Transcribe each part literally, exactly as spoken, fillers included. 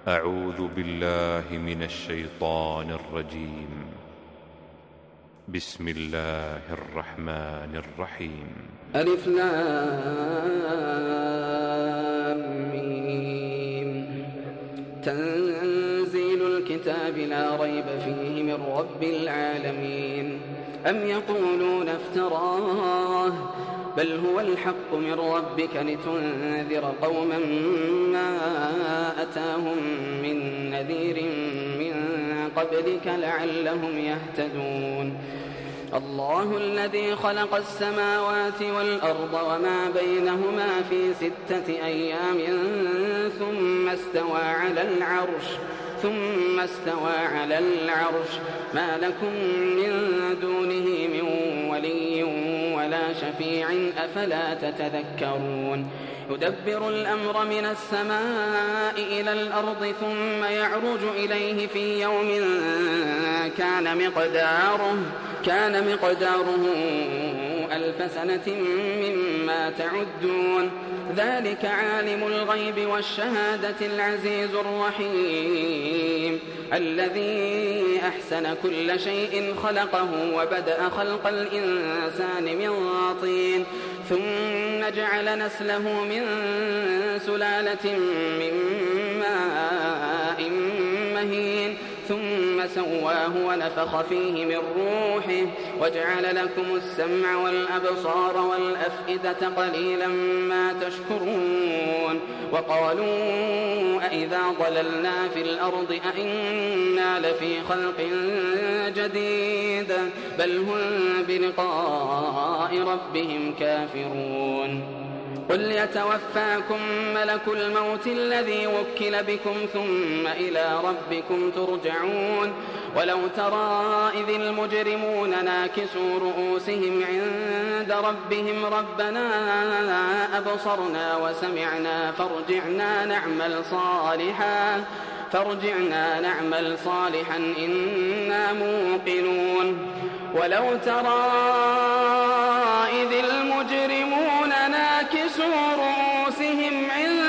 أعوذ بالله من الشيطان الرجيم. بسم الله الرحمن الرحيم. ألف لام ميم. تنزيل الكتاب لا ريب فيه من رب العالمين. أم يقولون افتراه بل هو الحق من ربك لتنذر قوما ما أتاهم من نذير من قبلك لعلهم يهتدون. الله الذي خلق السماوات والأرض وما بينهما في ستة أيام ثم استوى على العرش ثم استوى على العرش ما لكم من دونه من ولي ولا شفيع أفلا تتذكرون. يدبر الأمر من السماء إلى الأرض ثم يعرج إليه في يوم كان مقداره كان مقداره ألف سنة مما تعدون. ذلك عالم الغيب والشهادة العزيز الرحيم الذي أحسن كل شيء خلقه وبدأ خلق الإنسان من طين ثم جعل نسله من سلالة من ماء مهين ثم سواه ونفخ فيه من روحه وجعل لكم السمع والأبصار والأفئدة قليلا ما تشكرون. وقالوا أئذا ضللنا في الأرض أئنا لفي خلق جديد بل هم بلقاء ربهم كافرون. قل يتوفاكم ملك الموت الذي وكل بكم ثم إلى ربكم ترجعون. ولو ترى إذ المجرمون ناكسوا رؤوسهم عند ربهم ربنا أبصرنا وسمعنا فارجعنا نعمل صالحا فارجعنا نعمل صالحا إنا موقنون. ولو ترى إذ المجرمون ناكسوا رؤوسهم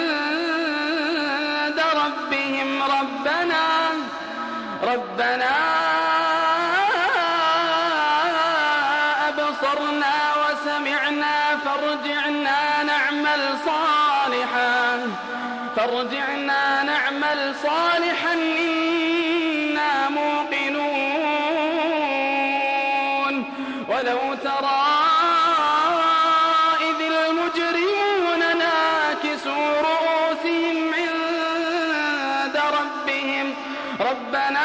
عند ربهم ربنا ربنا أبصرنا وسمعنا فارجعنا نعمل صالحا فارجعنا نعمل صالحا إنا موقنون. ولو ترى إذ المجرمون ناكسوا رؤوسهم عند ربهم ربنا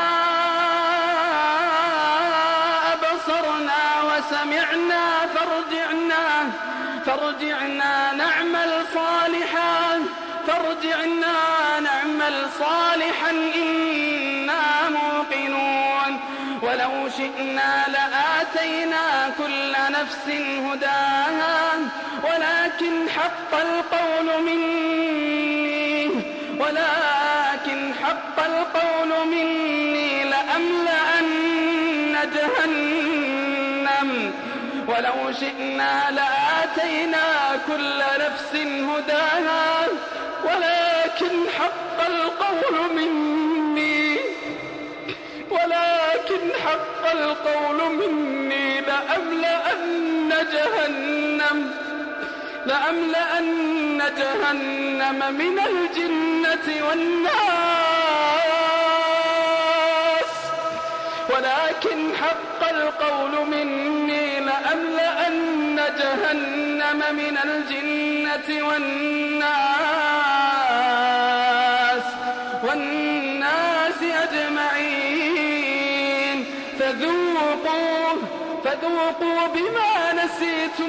أبصرنا وسمعنا فارجعنا فارجعنا نعمل صالحا فارجعنا نعمل صالحا إنا موقنون. ولو شئنا لآتينا كل نفس هداها ولكن حق القول مني ولكن حق القول مني لأملأن جهنم ولو شئنا لآتينا كل نفس هداها ولكن حق القول مني ولكن حق القول مني لأملأن جهنم لأملأن جهنم من الجنة والناس ولكن حق القول مني لأملأن جهنم من الجنة والناس والناس أجمعين. فذوقوا فذوقوا بما نسيتم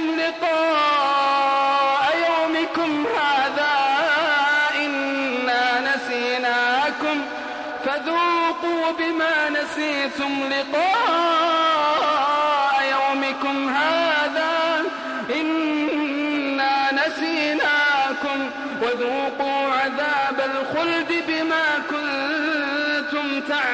لقاء يومكم هذا إنا نسيناكم فذوقوا بما نسيتم لقاء يومكم هذا إنا نسيناكم وذوقوا عذاب الخلد بما كنتم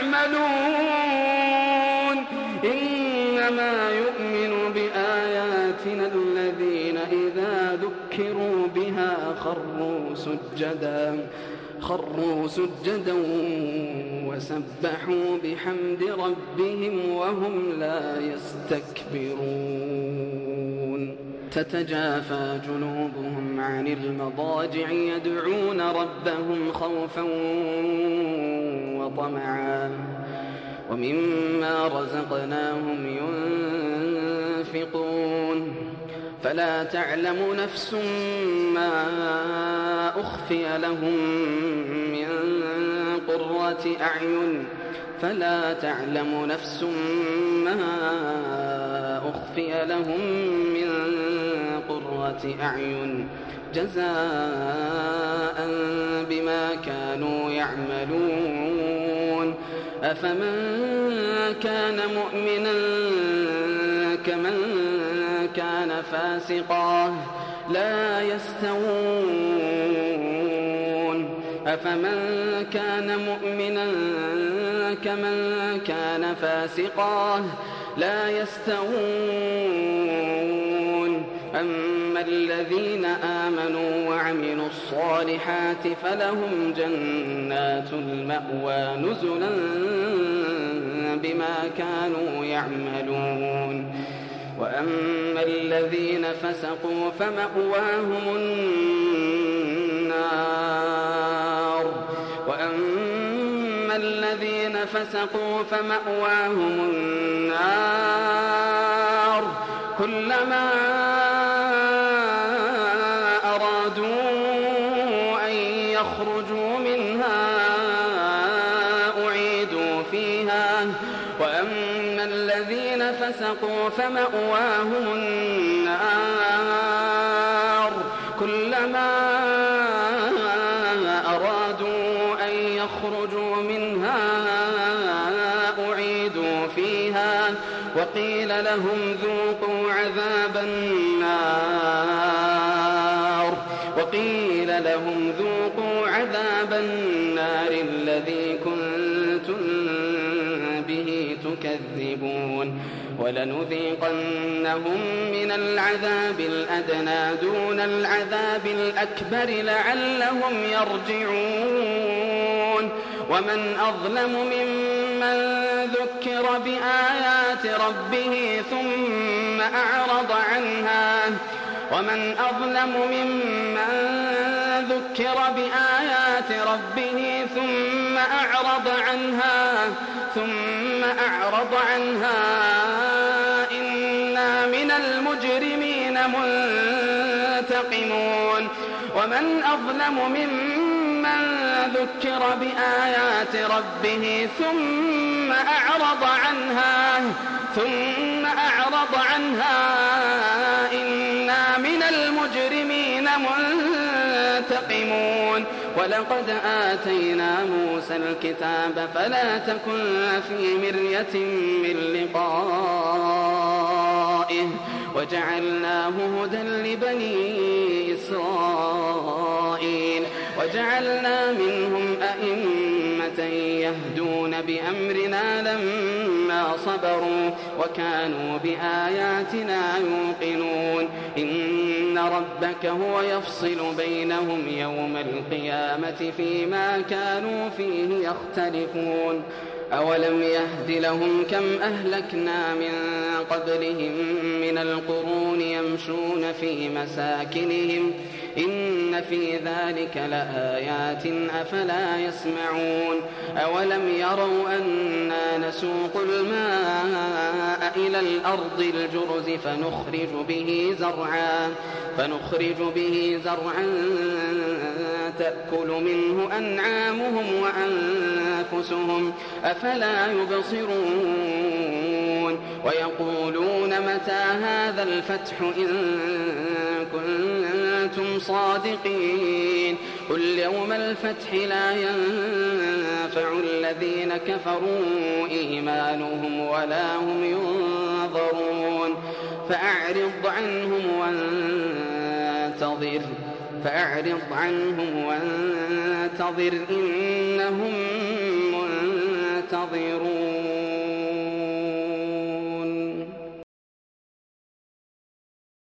تعملون. إنما يؤمن بآياتنا الذين إذا ذكروا بها خروا سجدا وخروا سجدا وسبحوا بحمد ربهم وهم لا يستكبرون تتجافى جنوبهم عن المضاجع يدعون ربهم خوفا وطمعا ومما رزقناهم ينفقون فلا تعلم نفس ما أخفي لهم من قرة أعين فلا تعلم نفس ما أخفي لهم من قرة أعين جزاء بما كانوا يعملون أفمن كان مؤمنا كمن كان فاسقا لا يستوون أفمن كان مؤمنا كمن كان فاسقا لا يستوون أما الذين آمنوا وعملوا الصالحات فلهم جنات المأوى نزلا بما كانوا يعملون وأما الذين فسقوا فمأواهم النار وأما الذين فسقوا فمأواهم النار كلما أرادوا أن يخرجوا منها أعيدوا فيها وأما الذين فسقوا فمأواهم النار كلما أرادوا أن يخرجوا منها أعيدوا فيها وقيل لهم ذوقوا عذاب النار وقيل لهم ذوقوا عذاب النار الذي كنتم به تكذبون ولنذيقنهم من العذاب الأدنى دون العذاب الأكبر لعلهم يرجعون ومن أظلم ممن ذكر بآيات ربه ثم أعرض عنها ومن أظلم ممن ذكر بآيات ربه ثم أعرض عنها ثم أعرض عنها إنا من المجرمين منتقمون ومن أظلم ممن ذكر بآيات ربه ثم أعرض عنها ثم أعرض عنها إنا من المجرمين منتقمون ولقد آتينا موسى الكتاب فلا تكن في مرية من لقائه وجعلناه هدى لبني إسرائيل وجعلنا منهم أئمة يهدون بأمرنا لما صبروا وكانوا بآياتنا يوقنون إن ربك هو يفصل بينهم يوم القيامة فيما كانوا فيه يختلفون أولم يهد لهم كم أهلكنا من قبلهم من القرون يمشون في مساكنهم إن في ذلك لآيات أفلا يسمعون أولم يروا أنا نسوق الماء إلى الأرض الجرز فنخرج به زرعا فنخرج به زرعا تأكل منه أنعامهم وأنفسهم أفلا يبصرون ويقولون متى هذا الفتح إن كنتم صادقين قل يوم الفتح لا ينفع الذين كفروا إيمانهم ولا هم ينظرون فأعرض عنهم وانتظر فأعرض عنهم وانتظر إنهم منتظرون